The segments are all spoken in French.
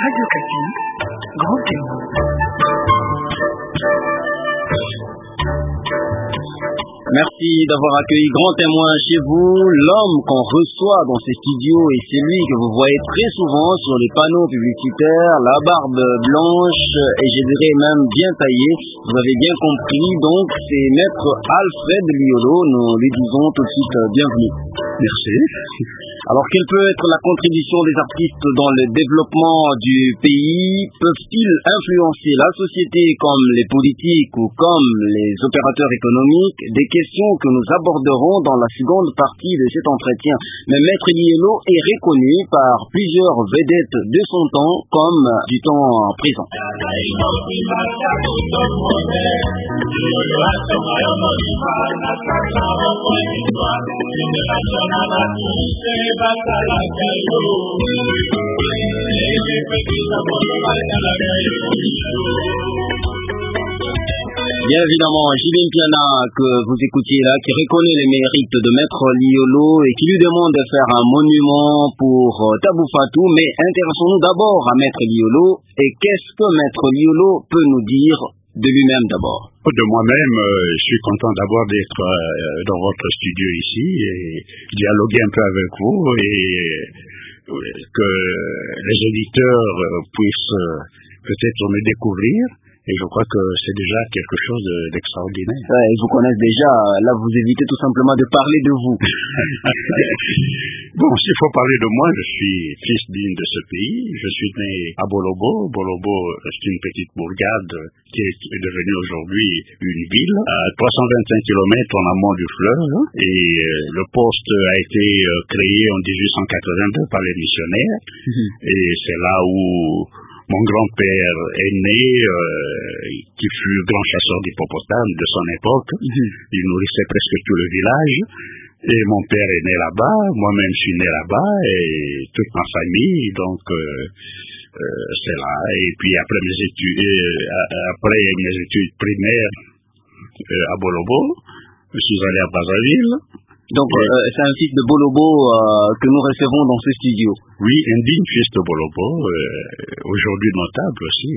Radio Kapi, grand témoin. Merci d'avoir accueilli Grand Témoin chez vous. L'homme qu'on reçoit dans ces studios et c'est lui que vous voyez très souvent sur les panneaux publicitaires, la barbe blanche et je dirais même bien taillée. Vous avez bien compris, donc c'est Maître Alfred Liolo. Nous lui disons tout de suite bienvenue. Merci. Alors, quelle peut être la contribution des artistes dans le développement du pays? Peuvent-ils influencer la société comme les politiques ou comme les opérateurs économiques? Des questions que nous aborderons dans la seconde partie de cet entretien. Mais Maître Liolo est reconnu par plusieurs vedettes de son temps comme du temps présent. Bien évidemment, Jibin Piana que vous écoutiez là, qui reconnaît les mérites de Maître Liolo et qui lui demande de faire un monument pour Tabou Fatou, mais intéressons-nous d'abord à Maître Liolo. Et qu'est-ce que Maître Liolo peut nous dire de lui-même d'abord? De moi-même, je suis content d'abord d'être dans votre studio ici et dialoguer un peu avec vous et que les auditeurs puissent peut-être me découvrir. Et je crois que c'est déjà quelque chose d'extraordinaire. Ouais, ils vous connaissent déjà. Là, vous évitez tout simplement de parler de vous. Bon, s'il faut parler de moi, je suis fils digne de ce pays. Je suis né à Bolobo. Bolobo, c'est une petite bourgade qui est devenue aujourd'hui une ville à 325 km en amont du fleuve. Et le poste a été créé en 1882 par les missionnaires. Et c'est là où mon grand-père est né, qui fut grand chasseur d'hippopotames de son époque. Il nourrissait presque tout le village. Et mon père est né là-bas, moi-même je suis né là-bas, et toute ma famille, donc c'est là. Et puis après mes études primaires à Bolobo, je suis allé à Brazzaville. Donc c'est un fils de Bolobo que nous recevons dans ce studio. Oui, un digne fils de Bolobo, aujourd'hui notable aussi.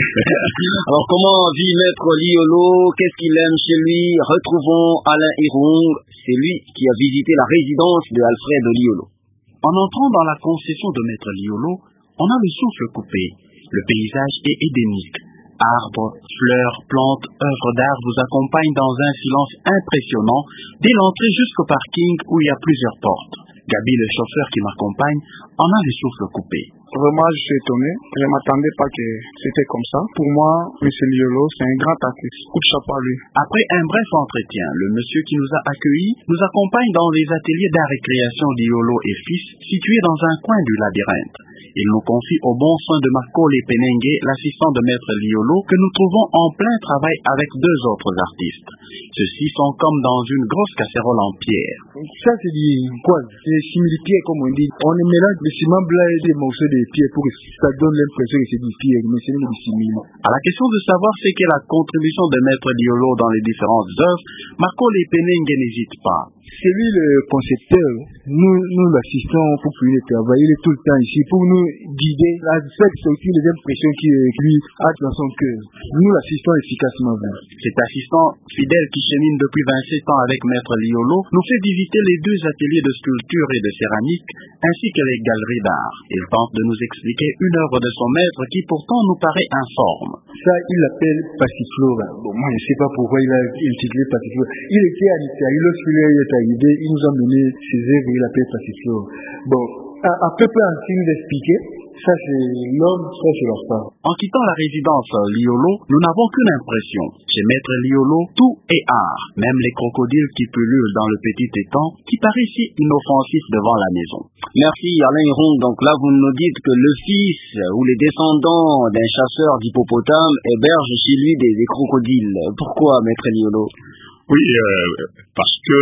Alors comment vit Maître Liolo? Qu'est-ce qu'il aime chez lui? Retrouvons Alain Hirung, c'est lui qui a visité la résidence de Alfred Liolo. En entrant dans la concession de Maître Liolo, on a le souffle coupé. Le paysage est édénique. Arbres, fleurs, plantes, œuvres d'art vous accompagnent dans un silence impressionnant dès l'entrée jusqu'au parking où il y a plusieurs portes. Gabi, le chauffeur qui m'accompagne, en a le souffle coupé. Vraiment, je suis étonné. Je ne m'attendais pas que c'était comme ça. Pour moi, M. Liolo, c'est un grand artiste. Coup de chapeau à lui. Après un bref entretien, le monsieur qui nous a accueillis nous accompagne dans les ateliers d'art et création Liolo et fils, situés dans un coin du labyrinthe. Il nous confie au bon soin de Makole Penenge, l'assistant de Maître Liolo, que nous trouvons en plein travail avec deux autres artistes. Ceux-ci sont comme dans une grosse casserole en pierre. Ça, c'est du quoi? C'est simili-pierre, comme on dit. On mélange le ciment blanc et des morceaux de pierre pour que ça donne l'impression que c'est du pierre, mais c'est du simili. À la question de savoir ce qu'est la contribution de Maître Liolo dans les différentes œuvres, Makole Penenge n'hésite pas. C'est lui le concepteur. Nous l'assistons pour pouvoir travailler. Il est tout le temps ici pour nous guider. C'est aussi les impressions qu'il lui a dans son cœur. Nous l'assistons efficacement. Cet assistant fidèle qui chemine depuis 27 ans avec Maître Liolo nous fait visiter les deux ateliers de sculpture et de céramique ainsi que les galeries d'art. Il tente de nous expliquer une œuvre de son maître qui pourtant nous paraît informe. Ça, il l'appelle Passiflora. Bon, moi, je ne sais pas pourquoi il a intitulé Passiflora. Il était à l'Italie. Lorsqu'il est arrivé, il nous a mené ses œuvres, il l'appelle Passiflora. Bon, à peu près en train d'expliquer, ça c'est l'homme, ça c'est la femme. En quittant la résidence Liolo, nous n'avons qu'une impression. Chez Maître Liolo, tout est art. Même les crocodiles qui pullulent dans le petit étang, qui paraissent si inoffensifs devant la maison. Merci Alain Hirung. Donc là, vous nous dites que le fils ou les descendants d'un chasseur d'hippopotames hébergent chez lui des crocodiles. Pourquoi, Maître Liolo? Oui, parce que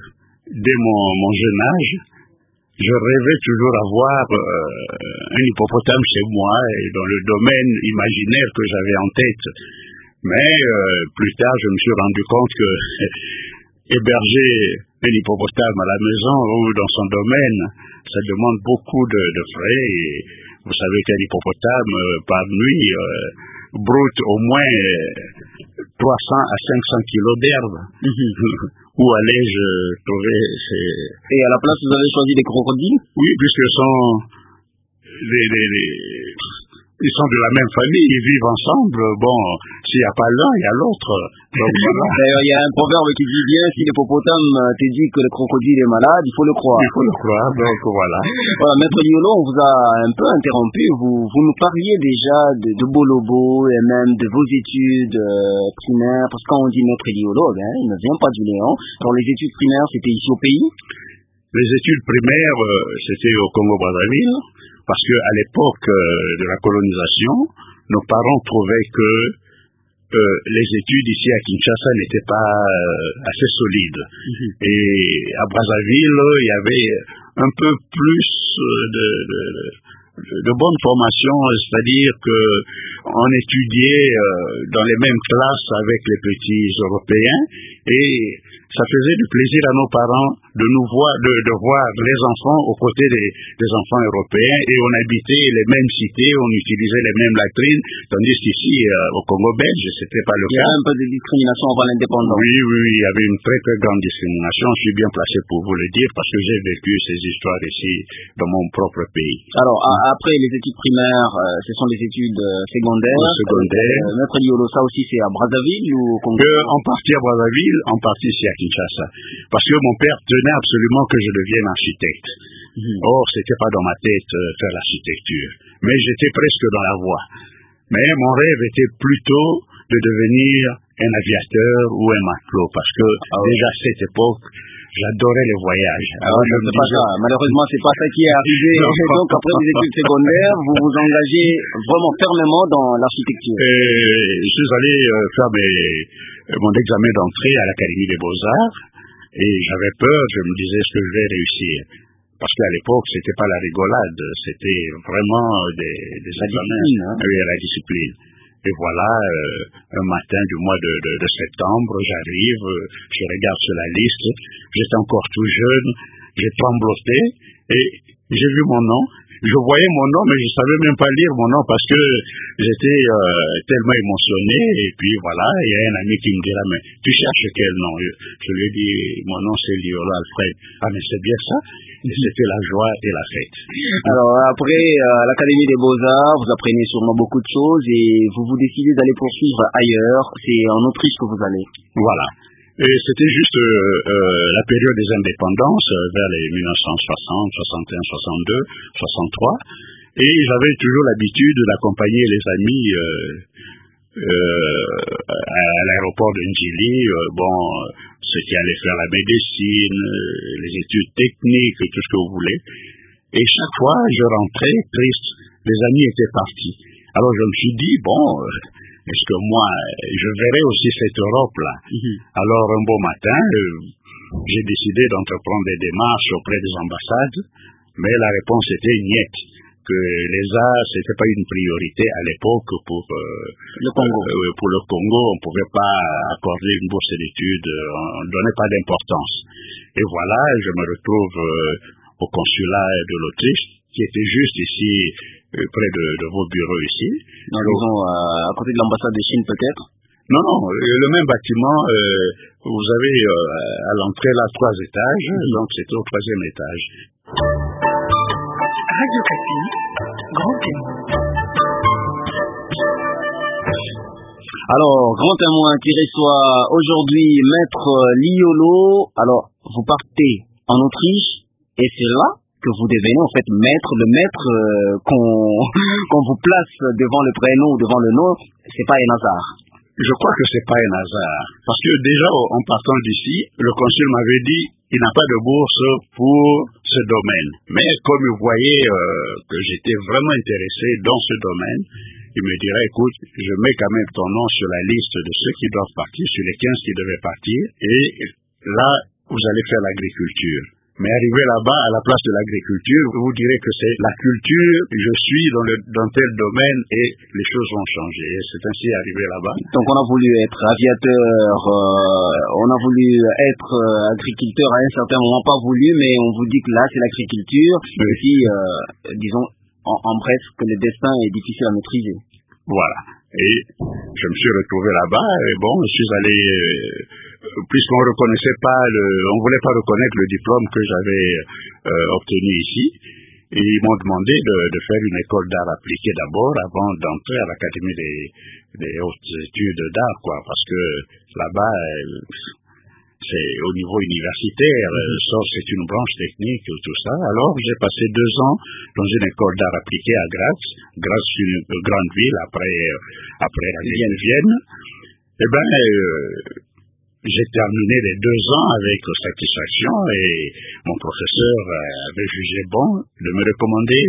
dès mon jeune âge, je rêvais toujours avoir un hippopotame chez moi et dans le domaine imaginaire que j'avais en tête. Mais plus tard, je me suis rendu compte que héberger un hippopotame à la maison ou dans son domaine, ça demande beaucoup de frais. Et vous savez qu'un hippopotame, par nuit, broute au moins 300 à 500 kilos d'herbe. Où allais-je trouver Et à la place, vous avez choisi des crocodiles? Oui, puisque ils sont de la même famille, ils vivent ensemble. Bon, s'il n'y a pas l'un, il y a l'autre. Donc, voilà. D'ailleurs, il y a un proverbe qui dit bien, si l'hippopotame te dit que le crocodile est malade, il faut le croire. Il faut le croire, donc voilà. Voilà, Maître Liolo, on vous a un peu interrompu. Vous nous parliez déjà de Bolobo et même de vos études primaires, parce que quand on dit Maître Liolo, il ne vient pas du Léon. Alors, les études primaires, c'était ici au pays? Les études primaires, c'était au Congo-Brazzaville. Parce que à l'époque de la colonisation, nos parents trouvaient que les études ici à Kinshasa n'étaient pas assez solides. Et à Brazzaville, il y avait un peu plus de bonne formation, c'est-à-dire que on étudiait dans les mêmes classes avec les petits Européens et ça faisait du plaisir à nos parents de nous voir, de voir les enfants aux côtés des enfants européens et on habitait les mêmes cités, on utilisait les mêmes latrines, tandis qu'ici au Congo belge, c'était pas le cas. Il y a un peu de discrimination avant l'indépendance. Oui, il y avait une très très grande discrimination. Je suis bien placé pour vous le dire parce que j'ai vécu ces histoires ici dans mon propre pays. Alors, après les études primaires, ce sont les études secondaires. Maître Liolo, ça aussi c'est à Brazzaville ou au Congo? En partie à Brazzaville, en partie ici à Kinshasa. Parce que mon père tenait absolument que je devienne architecte. Or, c'était pas dans ma tête faire l'architecture. Mais j'étais presque dans la voie. Mais mon rêve était plutôt de devenir un aviateur ou un matelot. Parce que déjà à cette époque, j'adorais les voyages. Alors, c'est pas ça. Malheureusement, c'est pas ça qui est arrivé. Donc, après les études secondaires, vous vous engagez vraiment fermement dans l'architecture. Je suis allé faire mon examen d'entrée à l'Académie des Beaux-Arts et j'avais peur, je me disais, est-ce que je vais réussir? Parce qu'à l'époque, c'était pas la rigolade, c'était vraiment des examens. La discipline. Et voilà, un matin du mois de septembre, j'arrive, je regarde sur la liste, j'étais encore tout jeune, j'ai trembloté et j'ai vu mon nom. Je voyais mon nom, mais je savais même pas lire mon nom parce que j'étais tellement émotionné. Et puis voilà, il y a un ami qui me dira, mais tu cherches quel nom? Je lui ai dit, mon nom c'est Liolo Alfred. Ah, mais c'est bien ça. Et c'était la joie et la fête. Alors après, à l'Académie des Beaux-Arts, vous apprenez sûrement beaucoup de choses et vous décidez d'aller poursuivre ailleurs. C'est en Autriche que vous allez. Voilà. Et c'était juste la période des indépendances, vers les 1960, 61, 62, 63. Et j'avais toujours l'habitude d'accompagner les amis à l'aéroport de Njili. Ceux qui allaient faire la médecine, les études techniques, tout ce que vous voulez. Et chaque fois, je rentrais triste. Les amis étaient partis. Alors je me suis dit, est-ce que moi, je verrai aussi cette Europe-là? Alors, un beau matin, j'ai décidé d'entreprendre des démarches auprès des ambassades, mais la réponse était niet, que les arts, c'était pas une priorité à l'époque pour le Congo. Pour le Congo, on pouvait pas accorder une bourse d'études, on donnait pas d'importance. Et voilà, je me retrouve au consulat de l'Autriche, qui était juste ici, près de vos bureaux ici. À côté de l'ambassade de Chine peut-être? Non, le même bâtiment, vous avez à l'entrée là 3 étages, donc c'était au 3e étage. Radio Kapi, Grand Témoin. Alors, Grand Témoin qui reçoit aujourd'hui Maître Liolo. Alors, vous partez en Autriche et c'est là que vous devenez en fait maître. Le maître qu'on vous place devant le prénom ou devant le nom, c'est pas un hasard. Je crois que c'est pas un hasard. Parce que déjà, en partant d'ici, le consul m'avait dit, il n'a pas de bourse pour ce domaine. Mais comme il voyait que j'étais vraiment intéressé dans ce domaine, il me dirait, écoute, je mets quand même ton nom sur la liste de ceux qui doivent partir, sur les 15 qui devaient partir, et là, vous allez faire l'agriculture. Mais arrivé là-bas, à la place de l'agriculture, vous direz que c'est la culture, je suis dans tel domaine et les choses vont changer. Et c'est ainsi arrivé là-bas. Donc on a voulu être aviateur, on a voulu être agriculteur à un certain moment, pas voulu, mais on vous dit que là c'est l'agriculture. Oui. Et puis, disons, en bref, que le destin est difficile à maîtriser. Voilà. Et je me suis retrouvé là-bas, et bon, je suis allé, puisqu'on reconnaissait pas on voulait pas reconnaître le diplôme que j'avais obtenu ici, et ils m'ont demandé de faire une école d'art appliqué d'abord, avant d'entrer à l'académie des hautes études d'art, quoi, parce que là-bas, c'est au niveau universitaire, sauf c'est une branche technique ou tout ça. Alors, j'ai passé 2 ans dans une école d'art appliqué à Graz. Graz, une grande ville après la ville de Vienne. Eh ben, j'ai terminé les 2 ans avec satisfaction et mon professeur avait jugé bon de me recommander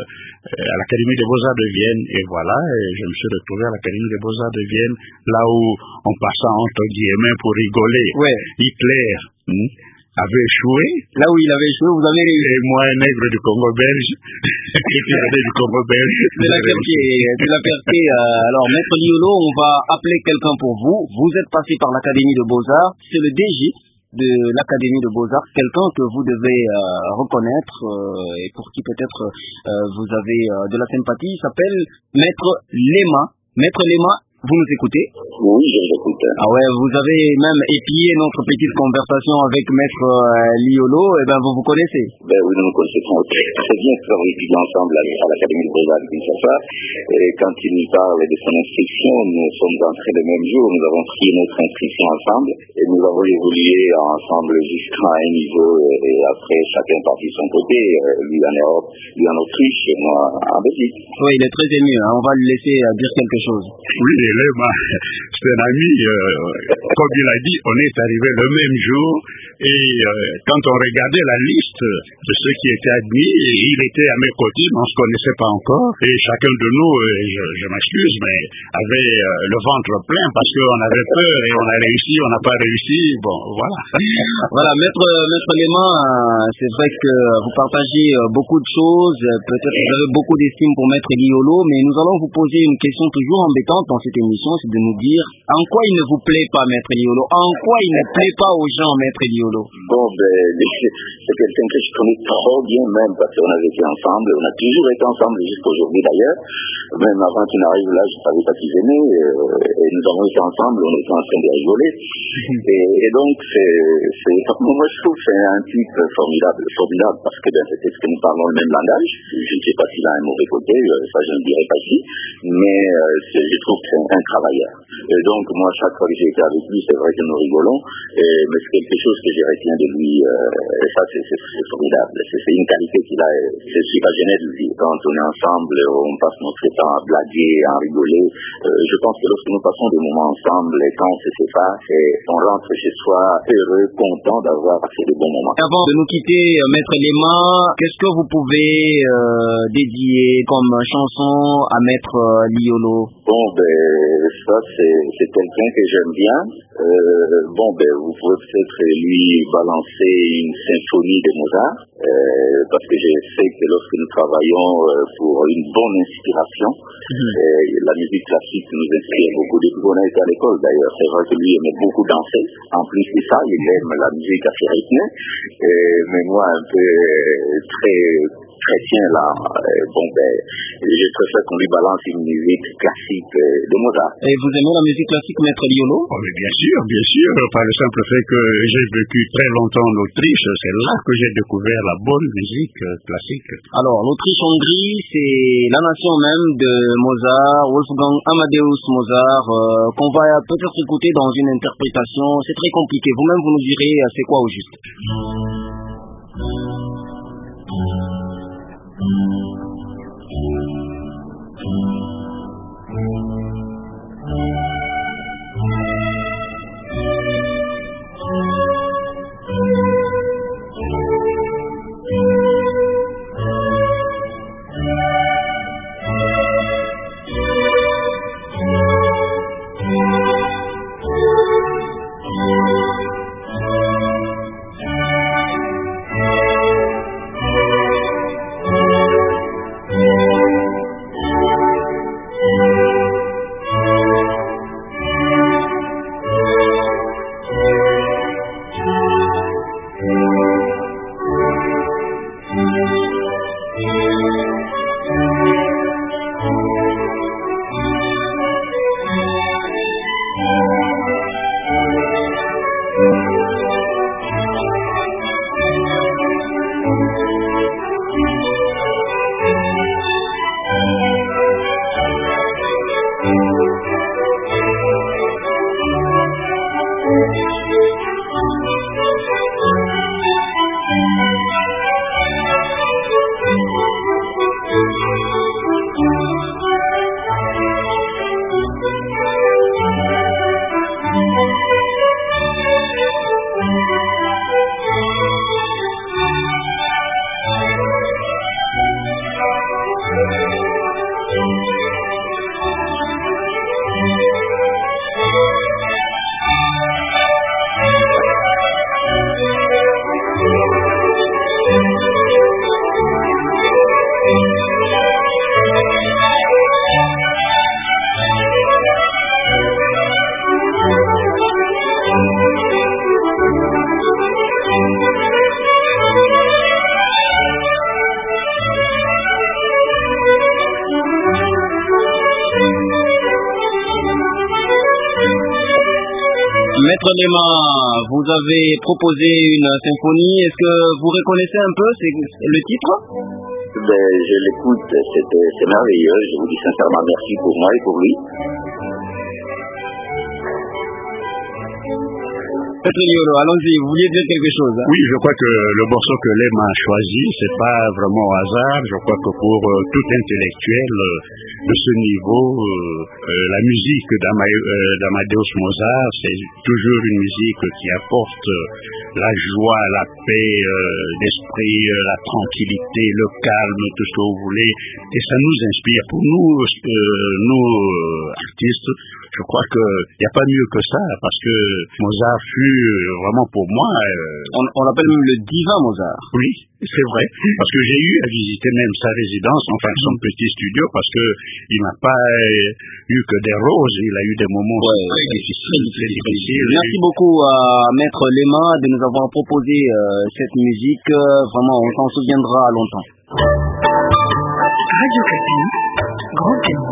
à l'Académie des Beaux-Arts de Vienne. Et voilà, je me suis retrouvé à l'Académie des Beaux-Arts de Vienne, là où on passait entre guillemets pour rigoler. Ouais. Hitler avait échoué. Là où il avait échoué, vous avez réussi. Et moi, un nègre du Congo belge, qui venait du Congo belge. C'est la fierté. Alors, Maître Liolo, on va appeler quelqu'un pour vous. Vous êtes passé par l'Académie de Beaux-Arts. C'est le DG de l'Académie de Beaux-Arts, quelqu'un que vous devez reconnaître et pour qui peut-être vous avez de la sympathie. Il s'appelle Maître Lema. Maître Lema, vous nous écoutez? Oui, je vous écoute. Ah ouais, vous avez même épié notre petite conversation avec Maître Liolo, et ben vous connaissez. Ben oui, nous nous connaissons très bien, nous avons étudié ensemble à l'Académie de Beaux-Arts de Kinshasa, et quand il nous parle de son inscription, nous sommes entrés le même jour, nous avons pris notre inscription ensemble, et nous avons évolué ensemble jusqu'à un niveau, et après chacun parti de son côté, lui en Europe, lui en Autriche, et moi en Belgique. Oui, il est très ému, hein. On va lui laisser dire quelque chose. Oui, c'est un ami, comme il a dit, on est arrivé le même jour et quand on regardait la liste de ceux qui étaient admis, il était à mes côtés, mais on ne se connaissait pas encore et chacun de nous, je m'excuse, mais avait le ventre plein parce qu'on avait peur et on a réussi, on n'a pas réussi, bon, voilà. Voilà, Maître Lema, c'est vrai que vous partagez beaucoup de choses, peut-être que vous avez beaucoup d'estime pour Maître Liolo, mais nous allons vous poser une question toujours embêtante dans cette émission, c'est de nous dire en quoi il ne vous plaît pas, Maître Liolo, en quoi il ne plaît pas aux gens, Maître Liolo. Bon, c'est quelqu'un que je connais trop bien même, parce qu'on avait été ensemble, on a toujours été ensemble jusqu'à aujourd'hui d'ailleurs, même avant qu'il n'arrive là, je ne savais pas qui venait, et nous avons été ensemble, on était en train de rigoler, et donc moi je trouve que c'est un type formidable, parce que c'est ce que nous parlons le même langage, je ne sais pas s'il a un mauvais côté, ça je ne dirais pas ici, mais je trouve que c'est un travailleur. Et donc moi chaque fois que j'ai été avec lui, c'est vrai que nous rigolons, mais c'est quelque chose que je retiens de lui, et ça c'est formidable. C'est une qualité qu'il a, je suis pas gêné de le dire. Quand on est ensemble, on passe notre temps à blaguer, à rigoler. Je pense que lorsque nous passons des moments ensemble, et quand on se sépare, on rentre chez soi heureux, content d'avoir passé de bons moments. Avant de nous quitter, Maître Lema, qu'est-ce que vous pouvez dédier comme chanson à Maître Liolo? Bon, ça c'est quelqu'un que j'aime bien. Vous pouvez peut-être lui balancer une symphonie de Mozart, parce que je sais que lorsque nous travaillons pour une bonne inspiration, la musique classique nous inspire beaucoup. Depuis qu'on a été à l'école d'ailleurs, c'est vrai que lui aimait beaucoup danser. En plus de ça, il aime la musique assez rythmée, mais moi un peu très chrétien là, je préfère qu'on lui balance une musique classique de Mozart. Et vous aimez la musique classique, Maître Liolo? Oh, mais bien sûr, par le simple fait que j'ai vécu très longtemps en Autriche, c'est là que j'ai découvert la bonne musique classique. Alors, l'Autriche-Hongrie, c'est la nation même de Mozart, Wolfgang Amadeus Mozart, qu'on va peut-être écouter dans une interprétation. C'est très compliqué. Vous-même, vous nous direz c'est quoi au juste. Maître Lema, vous avez proposé une symphonie. Est-ce que vous reconnaissez un peu le titre? Je l'écoute, c'est merveilleux. Je vous dis sincèrement merci pour moi et pour lui. Maître Liolo, allons-y, vous vouliez dire quelque chose, hein? Oui, je crois que le morceau que Lema a choisi, c'est pas vraiment au hasard. Je crois que pour tout intellectuel de ce niveau, la musique d'Amadeus Mozart, c'est toujours une musique qui apporte la joie, la paix d'esprit, la tranquillité, le calme, tout ce que vous voulez. Et ça nous inspire. Pour nous artistes, je crois qu'il n'y a pas mieux que ça, parce que Mozart fut vraiment pour moi... On l'appelle même le divin Mozart. Oui, c'est vrai, parce que j'ai eu à visiter même sa résidence, enfin son petit studio, parce que il n'a pas eu que des roses, il a eu des moments très difficiles. Merci beaucoup à Maître Lema de nous avoir proposé cette musique. Vraiment, on s'en souviendra longtemps. Radio Kapi, Grand Témoin.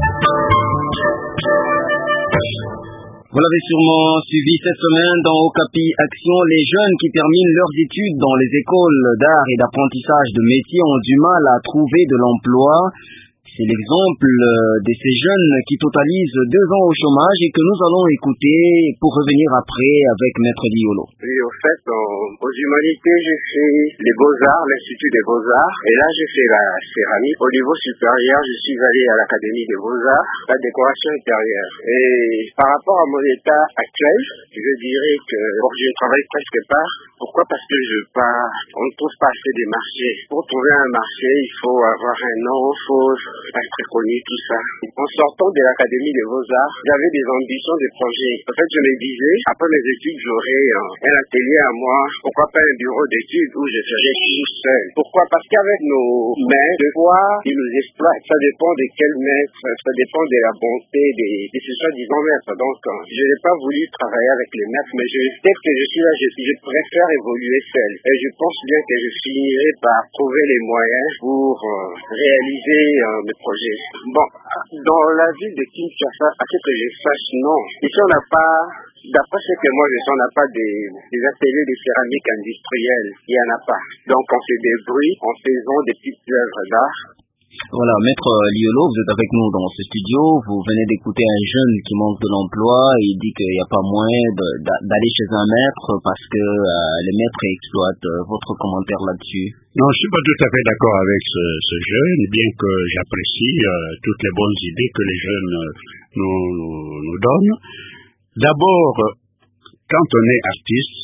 Vous l'avez sûrement suivi cette semaine dans Okapi Action. Les jeunes qui terminent leurs études dans les écoles d'art et d'apprentissage de métiers ont du mal à trouver de l'emploi. C'est l'exemple de ces jeunes qui totalisent 2 ans au chômage et que nous allons écouter pour revenir après avec Maître Liolo. Oui, au fait, aux humanités, j'ai fait les Beaux-Arts, l'Institut des Beaux-Arts, et là j'ai fait la céramique. Au niveau supérieur, je suis allé à l'Académie des Beaux-Arts, la décoration intérieure. Et par rapport à mon état actuel, je dirais que je travaille presque pas. Pourquoi? Parce que on ne trouve pas assez de marchés. Pour trouver un marché, il faut avoir un nom, il faut être connu, tout ça. En sortant de l'Académie des Beaux-Arts, j'avais des ambitions, des projets. En fait, je me disais, après mes études, j'aurais un atelier à moi. Pourquoi pas un bureau d'études où je serais tout seul? Pourquoi? Parce qu'avec nos mains, de fois, ils nous exploitent. Ça dépend de quel maître, ça dépend de la bonté de ce soi-disant maître. Donc, je n'ai pas voulu travailler avec les maîtres, mais peut-être que je suis là, je préfère évoluer seul. Et je pense bien que je finirai par trouver les moyens pour réaliser mes projets. Bon, dans la ville de Kinshasa, à ce que je sache, non. Ici, on n'a pas, d'après ce que moi je sais, on n'a pas des ateliers de céramique industrielle. Il n'y en a pas. Donc, on se débrouille en faisant des petites œuvres d'art. Voilà, Maître Liolo, vous êtes avec nous dans ce studio. Vous venez d'écouter un jeune qui manque de l'emploi et il dit qu'il n'y a pas moyen d'aller chez un maître parce que les maîtres exploitent. Votre commentaire là-dessus? Non, je suis pas tout à fait d'accord avec ce jeune, bien que j'apprécie toutes les bonnes idées que les jeunes nous donnent. D'abord, quand on est artiste,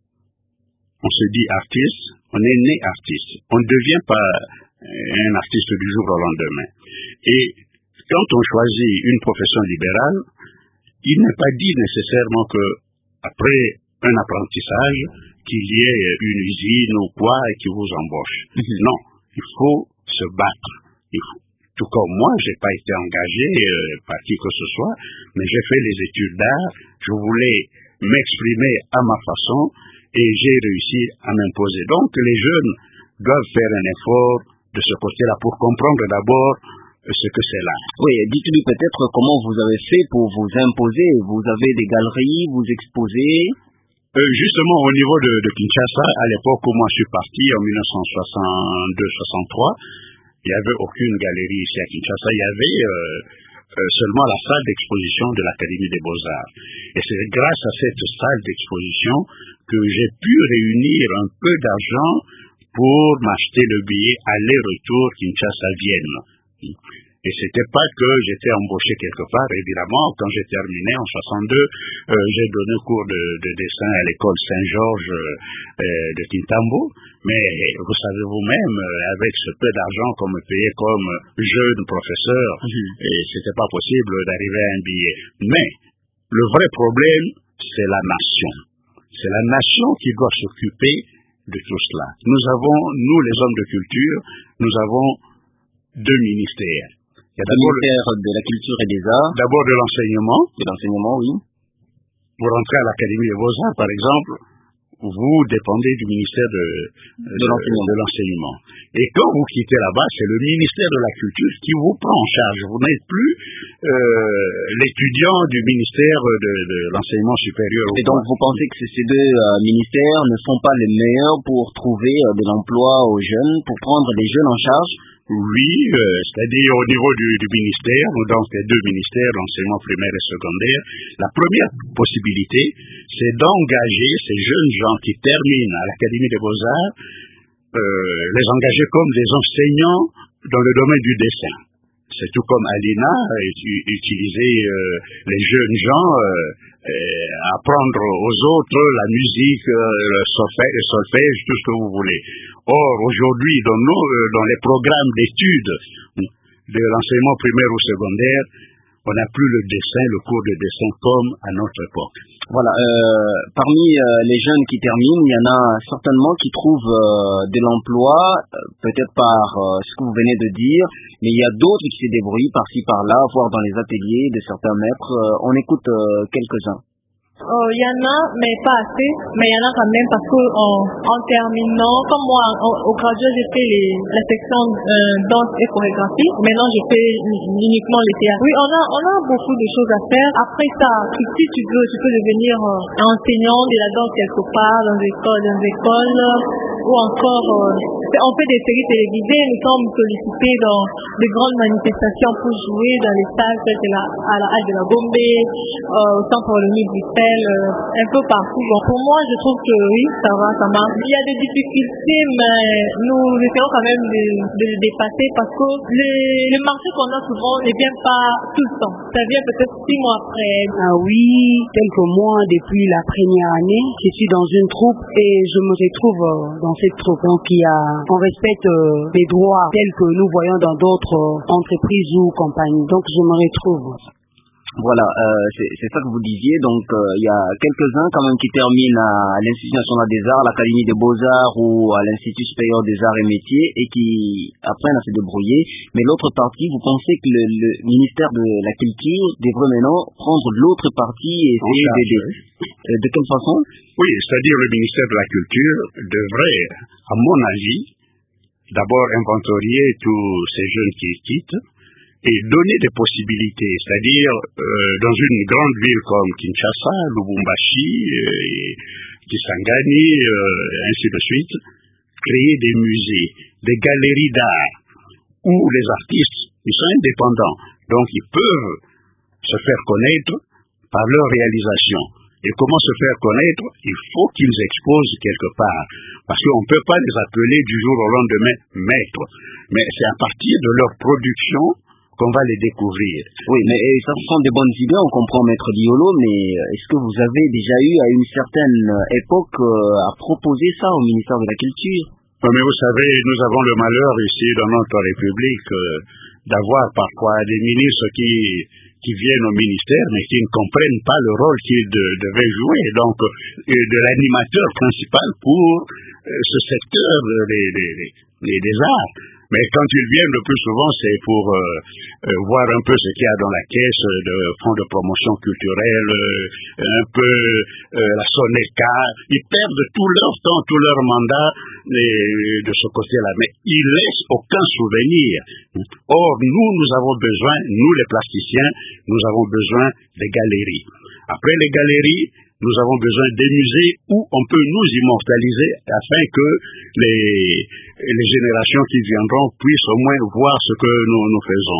on se dit artiste, on est né artiste. On ne devient pas un artiste du jour au lendemain. Et quand on choisit une profession libérale, il n'est pas dit nécessairement que après un apprentissage, qu'il y ait une usine ou quoi et qui vous embauche. Non, il faut se battre. Tout comme moi, j'ai pas été engagé par qui que ce soit, mais j'ai fait les études d'art, je voulais m'exprimer à ma façon et j'ai réussi à m'imposer. Donc les jeunes doivent faire un effort de ce côté-là pour comprendre d'abord ce que c'est là. Oui, dites-lui peut-être comment vous avez fait pour vous imposer. Vous avez des galeries, vous exposez? Justement, au niveau de Kinshasa, à l'époque où moi je suis parti, en 1962-63, il n'y avait aucune galerie ici à Kinshasa. Il y avait seulement la salle d'exposition de l'Académie des Beaux-Arts. Et c'est grâce à cette salle d'exposition que j'ai pu réunir un peu d'argent pour m'acheter le billet aller-retour Kinshasa-Vienne. Et c'était pas que j'étais embauché quelque part. Évidemment, quand j'ai terminé en 62, j'ai donné cours de dessin à l'école Saint-Georges de Kintambo. Mais vous savez vous-même, avec ce peu d'argent qu'on me payait comme jeune professeur, et c'était pas possible d'arriver à un billet. Mais le vrai problème, c'est la nation. C'est la nation qui doit s'occuper de tout cela. Nous avons, nous les hommes de culture, nous avons 2 ministères. Il y a d'abord le ministère de la Culture et des Arts. D'abord de l'enseignement. De l'enseignement, oui. Pour entrer à l'Académie des Beaux-Arts, par exemple, vous dépendez du ministère de l'enseignement. Et quand vous quittez là-bas, c'est le ministère de la Culture qui vous prend en charge. Vous n'êtes plus l'étudiant du ministère de l'enseignement supérieur. Et donc vous pensez que ces deux ministères ne sont pas les meilleurs pour trouver de l'emploi aux jeunes, pour prendre les jeunes en charge? Oui, c'est-à-dire au niveau du ministère, donc les deux ministères, l'enseignement primaire et secondaire, la première possibilité, c'est d'engager ces jeunes gens qui terminent à l'Académie des Beaux-Arts, les engager comme des enseignants dans le domaine du dessin. C'est tout comme à l'INA, utiliser les jeunes gens, apprendre aux autres la musique, le solfège, tout ce que vous voulez. Or, aujourd'hui, dans les programmes d'études de l'enseignement primaire ou secondaire, on n'a plus le cours de dessin comme à notre époque. Voilà, parmi les jeunes qui terminent, il y en a certainement qui trouvent de l'emploi, peut-être par ce que vous venez de dire, mais il y a d'autres qui se débrouillent par-ci par-là, voire dans les ateliers de certains maîtres. On écoute quelques-uns. Il y en a, mais pas assez. Mais il y en a quand même parce que en terminant, comme moi, au graduat, j'ai fait la section danse et chorégraphie. Maintenant, je fais uniquement les théâtres. Oui, on a beaucoup de choses à faire. Après ça, si tu peux devenir enseignant de la danse quelque part, dans des écoles, ou encore, on fait des séries télévisées. Nous sommes sollicités dans de grandes manifestations pour jouer dans les salles, peut-être à la halle de la Gombe, au centre olympique du un peu partout. Bon, pour moi, je trouve que oui, ça va, ça marche. Il y a des difficultés, mais nous essayons quand même de les dépasser parce que le marché qu'on a souvent ne vient pas tout le temps. Ça vient peut-être 6 mois après. Ah oui, quelques mois depuis la première année, je suis dans une troupe et je me retrouve dans cette troupe. Donc on respecte les droits tels que nous voyons dans d'autres entreprises ou compagnies. Donc je me retrouve. Voilà, c'est ça que vous disiez. Donc, il y a quelques-uns quand même qui terminent à l'Institut national des arts, l'Académie des beaux-arts ou à l'Institut supérieur des arts et métiers et qui apprennent à se débrouiller. Mais l'autre partie, vous pensez que le ministère de la Culture devrait maintenant prendre l'autre partie et essayer d'aider. De quelle façon? Oui, c'est-à-dire le ministère de la Culture devrait, à mon avis, d'abord inventorier tous ces jeunes qui quittent et donner des possibilités, c'est-à-dire dans une grande ville comme Kinshasa, Lubumbashi, Kisangani, ainsi de suite, créer des musées, des galeries d'art, où les artistes, ils sont indépendants, donc ils peuvent se faire connaître par leur réalisation. Et comment se faire connaître? Il faut qu'ils exposent quelque part, parce qu'on ne peut pas les appeler du jour au lendemain maîtres, mais c'est à partir de leur production qu'on va les découvrir. Oui, mais ça ce sont des bonnes idées, on comprend Maître Liolo, mais est-ce que vous avez déjà eu à une certaine époque à proposer ça au ministère de la Culture? Mais vous savez, nous avons le malheur ici dans notre République d'avoir parfois des ministres qui viennent au ministère mais qui ne comprennent pas le rôle qu'ils devaient jouer, donc de l'animateur principal pour ce secteur des arts. Mais quand ils viennent, le plus souvent, c'est pour voir un peu ce qu'il y a dans la caisse de fonds de promotion culturelle, un peu la SONECA. Ils perdent tout leur temps, tout leur mandat de ce côté-là. Mais ils laissent aucun souvenir. Or, nous avons besoin, nous les plasticiens, nous avons besoin des galeries. Après les galeries, nous avons besoin des musées où on peut nous immortaliser afin que les générations qui viendront puissent au moins voir ce que nous faisons.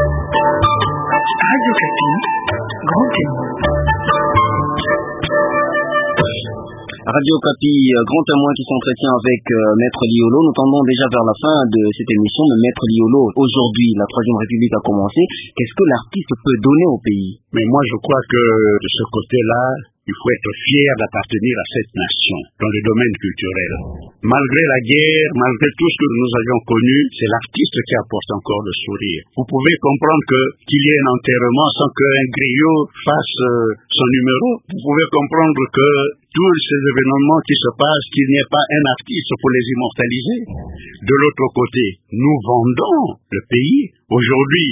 Radio Okapi, grand témoin. Radio Okapi, grand témoin qui s'entretient avec Maître Liolo. Nous tendons déjà vers la fin de cette émission. Mais Maître Liolo, aujourd'hui, la Troisième République a commencé. Qu'est-ce que l'artiste peut donner au pays? Mais moi, je crois que de ce côté-là, il faut être fier d'appartenir à cette nation dans le domaine culturel. Malgré la guerre, malgré tout ce que nous avions connu, c'est l'artiste qui apporte encore le sourire. Vous pouvez comprendre qu'il y ait un enterrement sans qu'un griot fasse son numéro. Vous pouvez comprendre que tous ces événements qui se passent, qu'il n'y ait pas un artiste pour les immortaliser. De l'autre côté, nous vendons le pays. Aujourd'hui,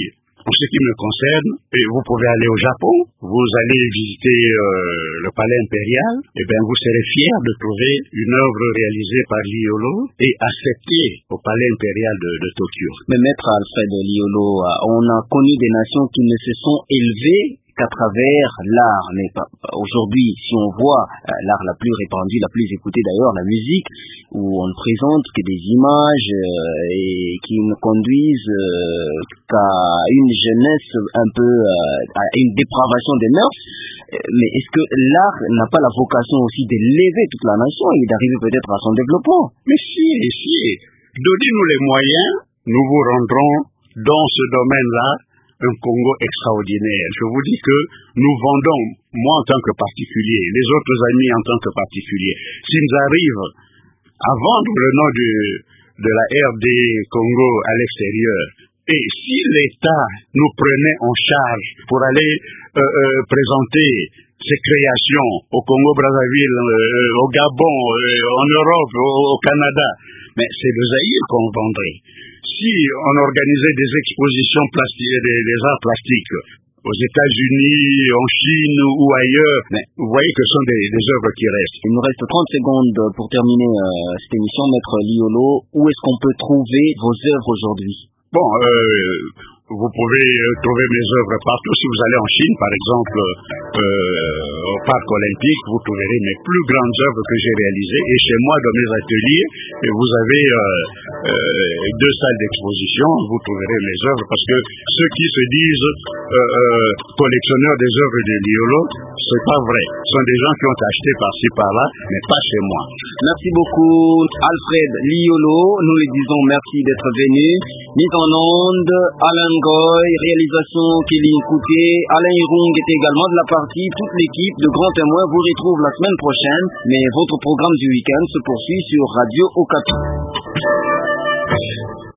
En ce qui me concerne, vous pouvez aller au Japon, vous allez visiter le palais impérial, et bien vous serez fiers de trouver une œuvre réalisée par Liolo et acceptée au palais impérial de Tokyo. Mais maître Alfred Liolo, on a connu des nations qui ne se sont élevées qu'à travers l'art, mais aujourd'hui, si on voit l'art la plus répandue, la plus écoutée d'ailleurs, la musique, où on ne présente que des images et qui ne conduisent qu'à une jeunesse un peu, à une dépravation des mœurs. Mais est-ce que l'art n'a pas la vocation aussi d'élever toute la nation et d'arriver peut-être à son développement? Mais si. Donnez-nous les moyens, nous vous rendrons dans ce domaine-là un Congo extraordinaire. Je vous dis que nous vendons, moi en tant que particulier, les autres amis en tant que particulier, s'il nous arrive à vendre le nom de la RD Congo à l'extérieur, et si l'État nous prenait en charge pour aller présenter ses créations au Congo-Brazzaville, au Gabon, en Europe, au Canada, mais c'est le Zaïre qu'on vendrait. Si on organisait des expositions plastiques, des arts plastiques aux États-Unis, en Chine ou ailleurs, mais vous voyez que ce sont des œuvres qui restent. Il nous reste 30 secondes pour terminer cette émission. Maître Liolo, où est-ce qu'on peut trouver vos œuvres aujourd'hui? Bon, vous pouvez trouver mes œuvres partout. Si vous allez en Chine, par exemple, au Parc Olympique, vous trouverez mes plus grandes œuvres que j'ai réalisées. Et chez moi, dans mes ateliers, vous avez 2 salles d'exposition. Vous trouverez mes œuvres parce que ceux qui se disent collectionneurs des œuvres de Liolo, c'est pas vrai. Ce sont des gens qui ont acheté par-ci par-là, mais pas chez moi. Merci beaucoup, Alfred Liolo. Nous les disons merci d'être venu. Mise en onde, Alain Goy, réalisation Kelly Kouké, Alain Irung était également de la partie. Toute l'équipe de Grands Témoins vous retrouve la semaine prochaine, mais votre programme du week-end se poursuit sur Radio Okapi.